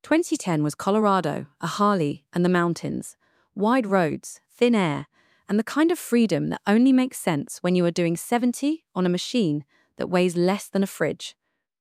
2010 was Colorado, a Harley, and the mountains. Wide roads, thin air, and the kind of freedom that only makes sense when you are doing 70 on a machine that weighs less than a fridge.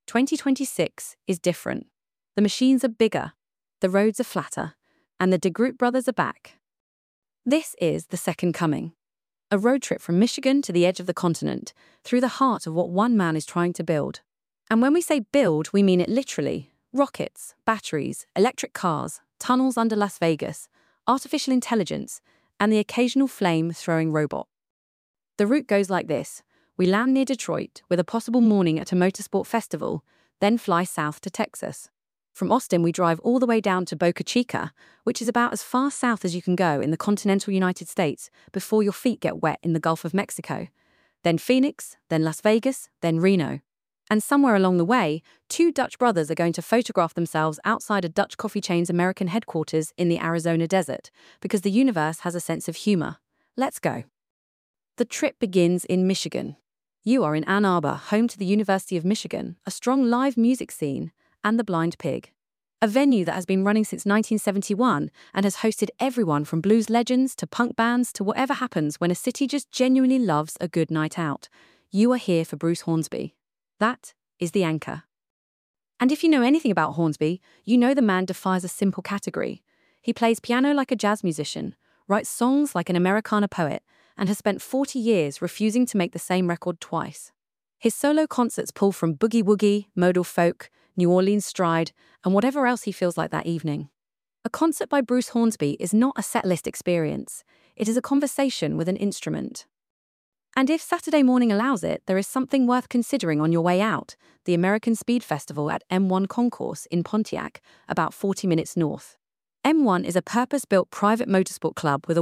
2026 is different. The machines are bigger, the roads are flatter, and the DeGroot brothers are back. This is The Second Coming, a road trip from Michigan to the edge of the continent, through the heart of what one man is trying to build. And when we say build, we mean it literally. Rockets, batteries, electric cars, tunnels under Las Vegas, artificial intelligence, and the occasional flame-throwing robot. The route goes like this. We land near Detroit with a possible morning at a motorsport festival, then fly south to Texas. From Austin, we drive all the way down to Boca Chica, which is about as far south as you can go in the continental United States before your feet get wet in the Gulf of Mexico. Then Phoenix, then Las Vegas, then Reno. And somewhere along the way, two Dutch brothers are going to photograph themselves outside a Dutch coffee chain's American headquarters in the Arizona desert, because the universe has a sense of humor. Let's go. The trip begins in Michigan. You are in Ann Arbor, home to the University of Michigan, a strong live music scene, and the Blind Pig, a venue that has been running since 1971 and has hosted everyone from blues legends to punk bands to whatever happens when a city just genuinely loves a good night out. You are here for Bruce Hornsby. That is the anchor. And if you know anything about Hornsby, you know the man defies a simple category. He plays piano like a jazz musician, writes songs like an Americana poet, and has spent 40 years refusing to make the same record twice. His solo concerts pull from boogie woogie, modal folk, New Orleans stride, and whatever else he feels like that evening. A concert by Bruce Hornsby is not a setlist experience. It is a conversation with an instrument. And if Saturday morning allows it, there is something worth considering on your way out, the American Speed Festival at M1 Concourse in Pontiac, about 40 minutes north. M1 is a purpose-built private motorsport club with a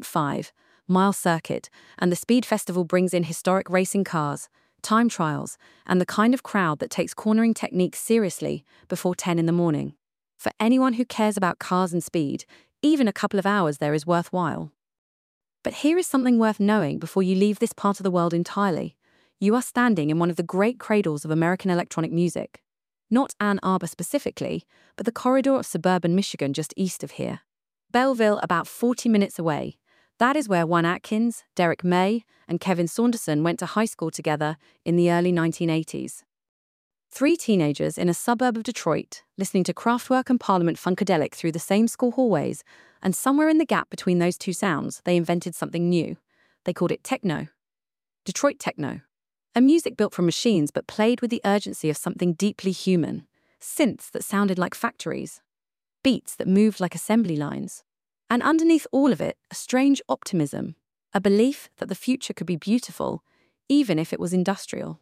1.5-mile circuit, and the Speed Festival brings in historic racing cars, time trials, and the kind of crowd that takes cornering techniques seriously before 10 in the morning. For anyone who cares about cars and speed, even a couple of hours there is worthwhile. But here is something worth knowing before you leave this part of the world entirely. You are standing in one of the great cradles of American electronic music. Not Ann Arbor specifically, but the corridor of suburban Michigan just east of here. Belleville, about 40 minutes away. That is where Juan Atkins, Derek May, and Kevin Saunderson went to high school together in the early 1980s. Three teenagers in a suburb of Detroit, listening to Kraftwerk and Parliament Funkadelic through the same school hallways, and somewhere in the gap between those two sounds, they invented something new. They called it techno. Detroit techno. A music built from machines but played with the urgency of something deeply human. Synths that sounded like factories. Beats that moved like assembly lines. And underneath all of it, a strange optimism, a belief that the future could be beautiful, even if it was industrial.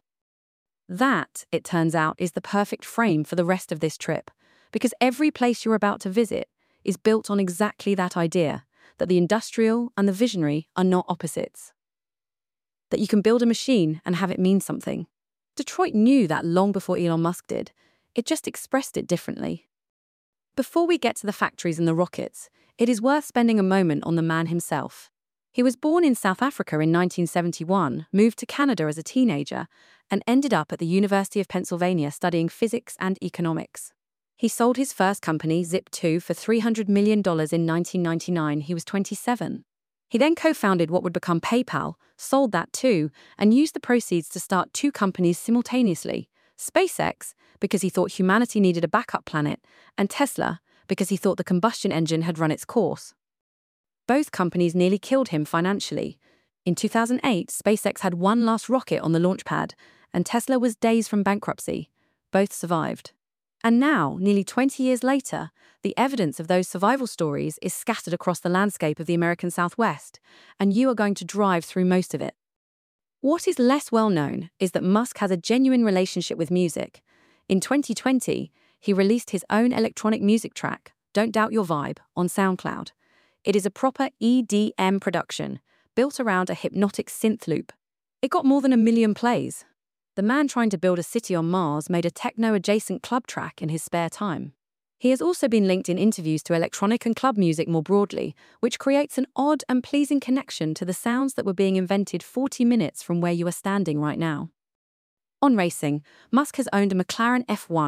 That, it turns out, is the perfect frame for the rest of this trip, because every place you're about to visit is built on exactly that idea, that the industrial and the visionary are not opposites. That you can build a machine and have it mean something. Detroit knew that long before Elon Musk did. It just expressed it differently. Before we get to the factories and the rockets, it is worth spending a moment on the man himself. He was born in South Africa in 1971, moved to Canada as a teenager, and ended up at the University of Pennsylvania studying physics and economics. He sold his first company, Zip2, for $300 million in 1999. He was 27. He then co-founded what would become PayPal, sold that too, and used the proceeds to start two companies simultaneously: SpaceX, because he thought humanity needed a backup planet, and Tesla, because he thought the combustion engine had run its course. Both companies nearly killed him financially. In 2008, SpaceX had one last rocket on the launch pad, and Tesla was days from bankruptcy. Both survived. And now, nearly 20 years later, the evidence of those survival stories is scattered across the landscape of the American Southwest, and you are going to drive through most of it. What is less well known is that Musk has a genuine relationship with music. In 2020, he released his own electronic music track, Don't Doubt Your Vibe, on SoundCloud. It is a proper EDM production, built around a hypnotic synth loop. It got more than 1 million plays. The man trying to build a city on Mars made a techno-adjacent club track in his spare time. He has also been linked in interviews to electronic and club music more broadly, which creates an odd and pleasing connection to the sounds that were being invented 40 minutes from where you are standing right now. On racing, Musk has owned a McLaren F1,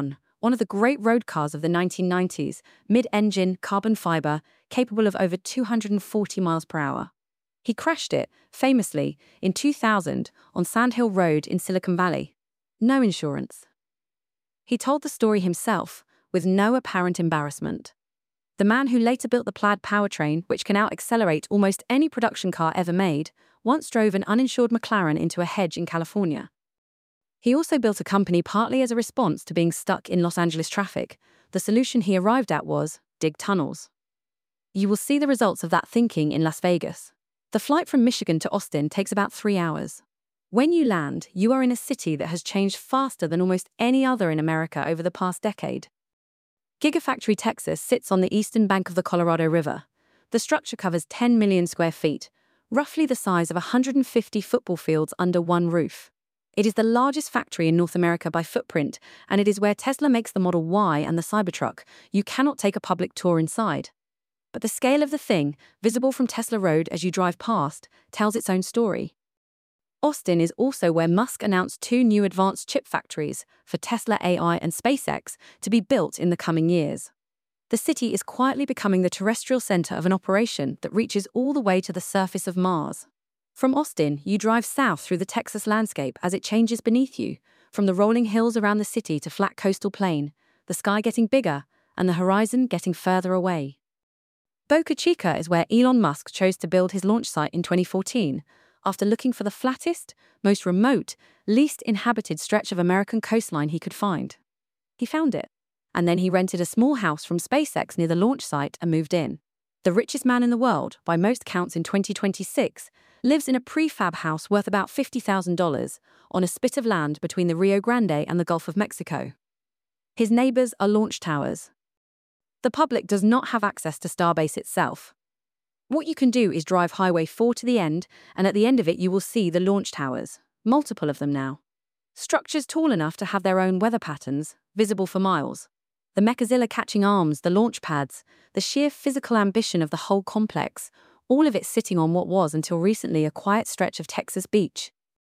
one of the great road cars of the 1990s, mid-engine, carbon fiber, capable of over 240 miles per hour. He crashed it, famously, in 2000 on Sand Hill Road in Silicon Valley. No insurance. He told the story himself, with no apparent embarrassment. The man who later built the Plaid powertrain, which can out-accelerate almost any production car ever made, once drove an uninsured McLaren into a hedge in California. He also built a company partly as a response to being stuck in Los Angeles traffic. The solution he arrived at was, dig tunnels. You will see the results of that thinking in Las Vegas. The flight from Michigan to Austin takes about 3 hours. When you land, you are in a city that has changed faster than almost any other in America over the past decade. Gigafactory Texas sits on the eastern bank of the Colorado River. The structure covers 10 million square feet, roughly the size of 150 football fields under one roof. It is the largest factory in North America by footprint, and it is where Tesla makes the Model Y and the Cybertruck. You cannot take a public tour inside. But the scale of the thing, visible from Tesla Road as you drive past, tells its own story. Austin is also where Musk announced 2 new advanced chip factories for Tesla AI and SpaceX to be built in the coming years. The city is quietly becoming the terrestrial center of an operation that reaches all the way to the surface of Mars. From Austin, you drive south through the Texas landscape as it changes beneath you, from the rolling hills around the city to flat coastal plain, the sky getting bigger and the horizon getting further away. Boca Chica is where Elon Musk chose to build his launch site in 2014, after looking for the flattest, most remote, least inhabited stretch of American coastline he could find. He found it, and then he rented a small house from SpaceX near the launch site and moved in. The richest man in the world, by most counts in 2026, lives in a prefab house worth about $50,000 on a spit of land between the Rio Grande and the Gulf of Mexico. His neighbors are launch towers. The public does not have access to Starbase itself. What you can do is drive Highway 4 to the end, and at the end of it you will see the launch towers, multiple of them now. Structures tall enough to have their own weather patterns, visible for miles. The Mechazilla catching arms, the launch pads, the sheer physical ambition of the whole complex, all of it sitting on what was until recently a quiet stretch of Texas beach.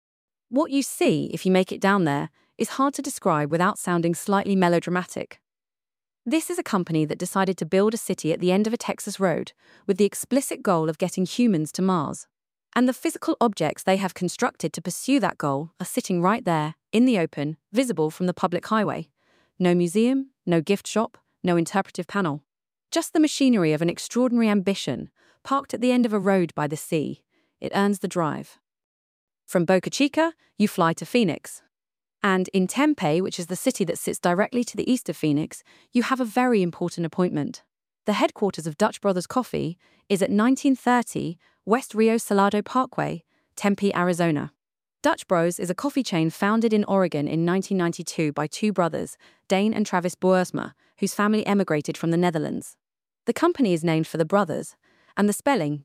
What you see, if you make it down there, is hard to describe without sounding slightly melodramatic. This is a company that decided to build a city at the end of a Texas road with the explicit goal of getting humans to Mars. And the physical objects they have constructed to pursue that goal are sitting right there, in the open, visible from the public highway. No museum, no gift shop, no interpretive panel. Just the machinery of an extraordinary ambition, parked at the end of a road by the sea. It earns the drive. From Boca Chica, you fly to Phoenix. And in Tempe, which is the city that sits directly to the east of Phoenix, you have a very important appointment. The headquarters of Dutch Brothers Coffee is at 1930 West Rio Salado Parkway, Tempe, Arizona. Dutch Bros is a coffee chain founded in Oregon in 1992 by 2 brothers, Dane and Travis Boersma, whose family emigrated from the Netherlands. The company is named for the brothers, and the spelling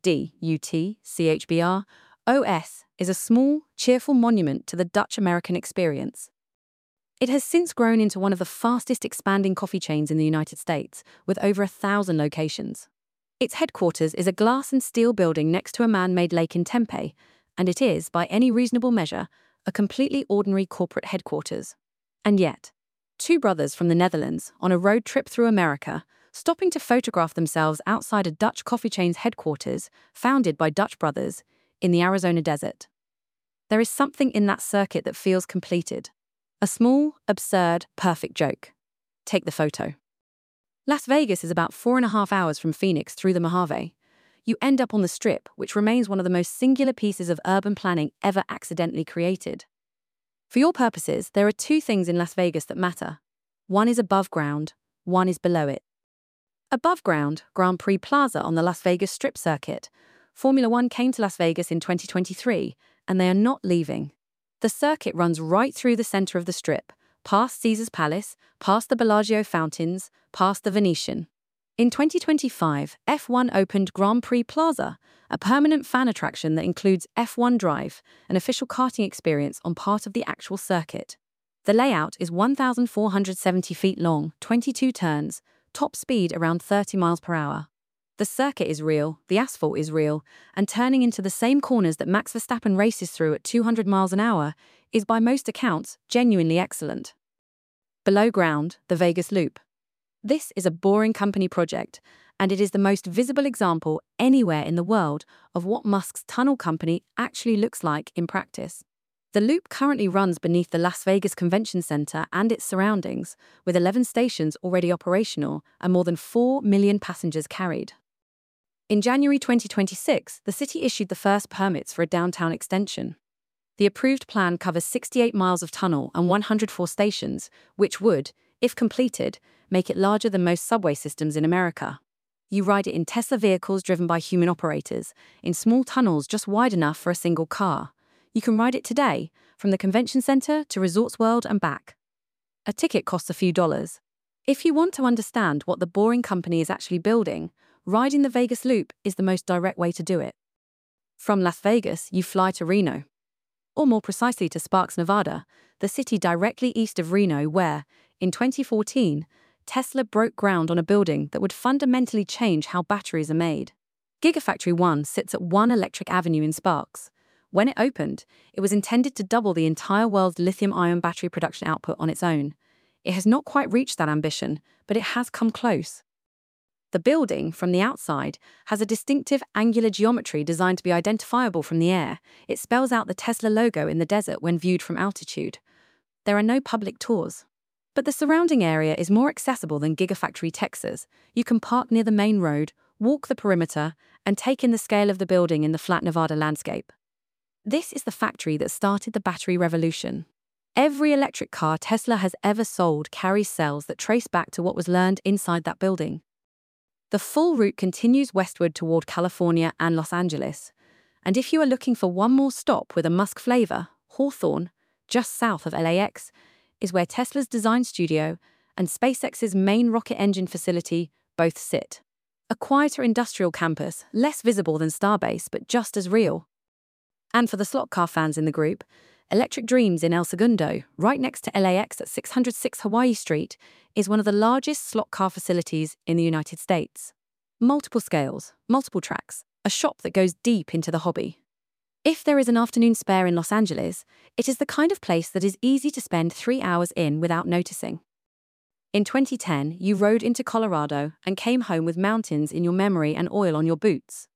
DUTCHBROS is a small, cheerful monument to the Dutch-American experience. It has since grown into one of the fastest expanding coffee chains in the United States, with over 1,000 locations. Its headquarters is a glass and steel building next to a man-made lake in Tempe, and it is, by any reasonable measure, a completely ordinary corporate headquarters. And yet, 2 brothers from the Netherlands, on a road trip through America, stopping to photograph themselves outside a Dutch coffee chain's headquarters, founded by Dutch brothers, in the Arizona desert. There is something in that circuit that feels completed. A small, absurd, perfect joke. Take the photo. Las Vegas is about 4.5 hours from Phoenix through the Mojave. You end up on the Strip, which remains one of the most singular pieces of urban planning ever accidentally created. For your purposes, there are 2 things in Las Vegas that matter. One is above ground, one is below it. Above ground, Grand Prix Plaza on the Las Vegas Strip circuit. Formula One came to Las Vegas in 2023, and they are not leaving. The circuit runs right through the center of the Strip, past Caesar's Palace, past the Bellagio fountains, past the Venetian. In 2025, F1 opened Grand Prix Plaza, a permanent fan attraction that includes F1 Drive, an official karting experience on part of the actual circuit. The layout is 1,470 feet long, 22 turns, top speed around 30 miles per hour. The circuit is real, the asphalt is real, and turning into the same corners that Max Verstappen races through at 200 miles an hour is by most accounts genuinely excellent. Below ground, the Vegas Loop. This is a Boring Company project, and it is the most visible example anywhere in the world of what Musk's tunnel company actually looks like in practice. The loop currently runs beneath the Las Vegas Convention Center and its surroundings, with 11 stations already operational and more than 4 million passengers carried. In January 2026, the city issued the first permits for a downtown extension. The approved plan covers 68 miles of tunnel and 104 stations, which would, if completed, make it larger than most subway systems in America. You ride it in Tesla vehicles driven by human operators, in small tunnels just wide enough for a single car. You can ride it today, from the convention center to Resorts World and back. A ticket costs a few dollars. If you want to understand what the Boring Company is actually building, riding the Vegas Loop is the most direct way to do it. From Las Vegas, you fly to Reno. Or more precisely to Sparks, Nevada, the city directly east of Reno where, in 2014, Tesla broke ground on a building that would fundamentally change how batteries are made. Gigafactory 1 sits at 1 Electric Avenue in Sparks. When it opened, it was intended to double the entire world's lithium-ion battery production output on its own. It has not quite reached that ambition, but it has come close. The building, from the outside, has a distinctive angular geometry designed to be identifiable from the air. It spells out the Tesla logo in the desert when viewed from altitude. There are no public tours. But the surrounding area is more accessible than Gigafactory Texas. You can park near the main road, walk the perimeter, and take in the scale of the building in the flat Nevada landscape. This is the factory that started the battery revolution. Every electric car Tesla has ever sold carries cells that trace back to what was learned inside that building. The full route continues westward toward California and Los Angeles. And if you are looking for one more stop with a Musk flavor, Hawthorne, just south of LAX, is where Tesla's design studio and SpaceX's main rocket engine facility both sit. A quieter industrial campus, less visible than Starbase, but just as real. And for the slot car fans in the group, Electric Dreams in El Segundo, right next to LAX at 606 Hawaii Street, is one of the largest slot car facilities in the United States. Multiple scales, multiple tracks, a shop that goes deep into the hobby. If there is an afternoon spare in Los Angeles, it is the kind of place that is easy to spend 3 hours in without noticing. In 2010, you rode into Colorado and came home with mountains in your memory and oil on your boots.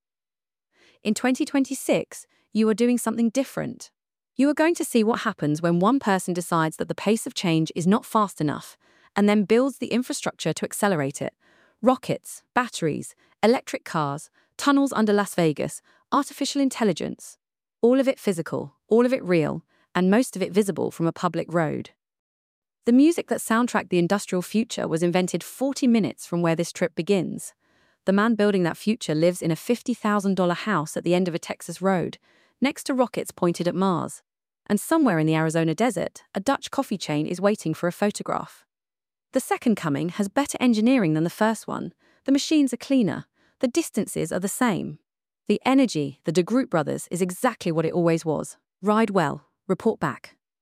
In 2026, you are doing something different. You are going to see what happens when one person decides that the pace of change is not fast enough and then builds the infrastructure to accelerate it. Rockets, batteries, electric cars, tunnels under Las Vegas, artificial intelligence. All of it physical, all of it real, and most of it visible from a public road. The music that soundtracked the industrial future was invented 40 minutes from where this trip begins. The man building that future lives in a $50,000 house at the end of a Texas road, next to rockets pointed at Mars. And somewhere in the Arizona desert, a Dutch coffee chain is waiting for a photograph. The second coming has better engineering than the first one. The machines are cleaner. The distances are the same. The energy, the De Groot brothers, is exactly what it always was. Ride well, report back.